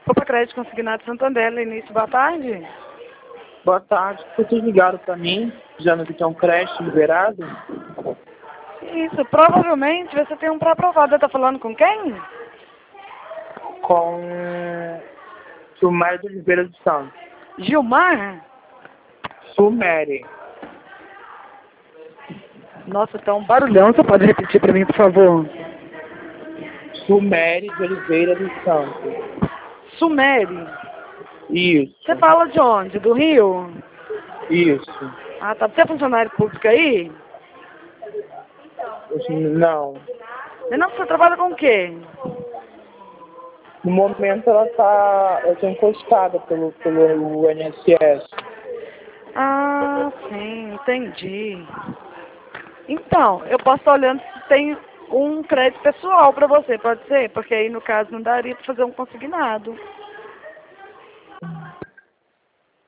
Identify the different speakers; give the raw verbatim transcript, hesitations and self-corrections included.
Speaker 1: Opa, Crédito Consignado Santander, Lenice, boa tarde.
Speaker 2: Boa tarde. Vocês ligaram para mim, dizendo que tem um crédito liberado?
Speaker 1: Isso, provavelmente você tem um pré-aprovado. Tá falando com quem?
Speaker 2: Com Sumério de Oliveira dos Santos.
Speaker 1: Gilmar?
Speaker 2: Sumério.
Speaker 1: Nossa, tá um barulhão. Você pode repetir para mim, por favor?
Speaker 2: Sumério de Oliveira dos Santos.
Speaker 1: Sumere.
Speaker 2: Isso.
Speaker 1: Você fala de onde? Do Rio?
Speaker 2: Isso.
Speaker 1: Ah, tá. Você é funcionário público aí?
Speaker 2: Não.
Speaker 1: Não, você trabalha com o quê?
Speaker 2: No momento ela tá. Eu tô encostada pelo, pelo I N S S.
Speaker 1: Ah, sim, entendi. Então, eu posso estar olhando se tem um crédito pessoal para você, pode ser? Porque aí, no caso, não daria para fazer um consignado.